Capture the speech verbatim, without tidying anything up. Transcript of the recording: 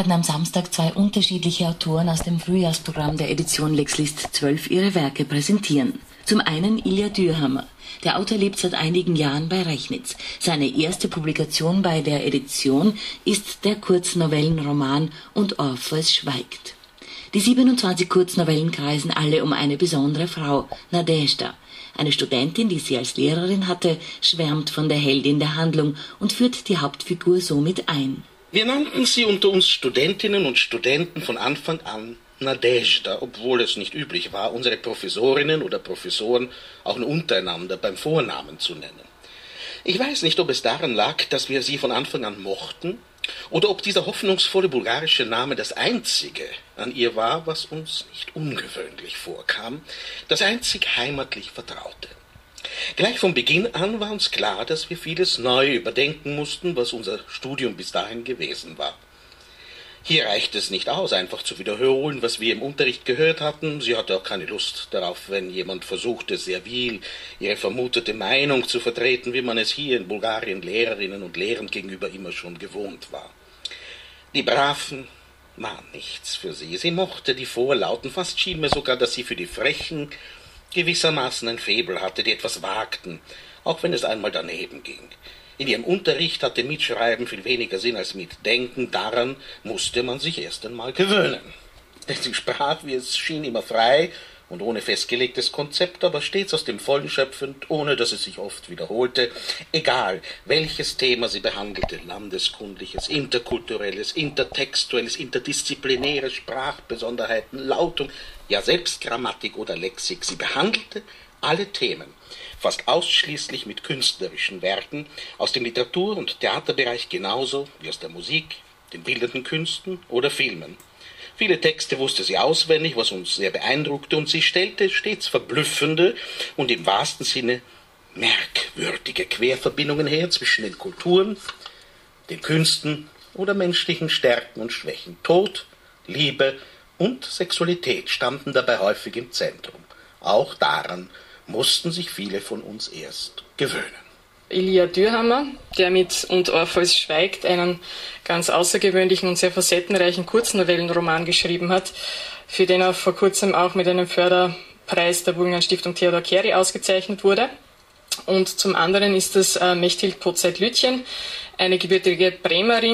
Am Samstag zwei unterschiedliche Autoren aus dem Frühjahrsprogramm der Edition Lexlist zwölf ihre Werke präsentieren. Zum einen Ilja Dürhammer. Der Autor lebt seit einigen Jahren bei Rechnitz. Seine erste Publikation bei der Edition ist der Kurznovellenroman Und Orpheus schweigt. Die siebenundzwanzig Kurznovellen kreisen alle um eine besondere Frau, Nadezhda. Eine Studentin, die sie als Lehrerin hatte, schwärmt von der Heldin der Handlung und führt die Hauptfigur somit ein. Wir nannten sie unter uns Studentinnen und Studenten von Anfang an Nadezhda, obwohl es nicht üblich war, unsere Professorinnen oder Professoren auch nur untereinander beim Vornamen zu nennen. Ich weiß nicht, ob es daran lag, dass wir sie von Anfang an mochten, oder ob dieser hoffnungsvolle bulgarische Name das einzige an ihr war, was uns nicht ungewöhnlich vorkam, das einzig heimatlich Vertraute. Gleich von Beginn an war uns klar, dass wir vieles neu überdenken mussten, was unser Studium bis dahin gewesen war. Hier reicht es nicht aus, einfach zu wiederholen, was wir im Unterricht gehört hatten. Sie hatte auch keine Lust darauf, wenn jemand versuchte, servil ihre vermutete Meinung zu vertreten, wie man es hier in Bulgarien Lehrerinnen und Lehrern gegenüber immer schon gewohnt war. Die Braven waren nichts für sie. Sie mochte die Vorlauten, fast schien mir sogar, dass sie für die Frechen gewissermaßen ein Faible hatte, die etwas wagten, auch wenn es einmal daneben ging. In ihrem Unterricht hatte Mitschreiben viel weniger Sinn als Mitdenken, daran musste man sich erst einmal gewöhnen. Denn sie sprach, wie es schien, immer frei und ohne festgelegtes Konzept, aber stets aus dem Vollen schöpfend, ohne dass es sich oft wiederholte, egal welches Thema sie behandelte, landeskundliches, interkulturelles, intertextuelles, interdisziplinäres, Sprachbesonderheiten, Lautung, ja selbst Grammatik oder Lexik, sie behandelte alle Themen, fast ausschließlich mit künstlerischen Werken, aus dem Literatur- und Theaterbereich genauso wie aus der Musik, den bildenden Künsten oder Filmen. Viele Texte wusste sie auswendig, was uns sehr beeindruckte, und sie stellte stets verblüffende und im wahrsten Sinne merkwürdige Querverbindungen her zwischen den Kulturen, den Künsten oder menschlichen Stärken und Schwächen. Tod, Liebe und Sexualität standen dabei häufig im Zentrum. Auch daran mussten sich viele von uns erst gewöhnen. Ilja Dürhammer, der mit Und Orpheus schweigt einen ganz außergewöhnlichen und sehr facettenreichen Kurznovellenroman geschrieben hat, für den er vor kurzem auch mit einem Förderpreis der Burgenland Stiftung Theodor Keri ausgezeichnet wurde. Und zum anderen ist es äh, Mechthild Pozeit-Lütjen, eine gebürtige Bremerin,